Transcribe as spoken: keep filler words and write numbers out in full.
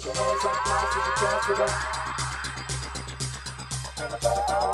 Put your hands up, nice as you dance to the. And the butterfly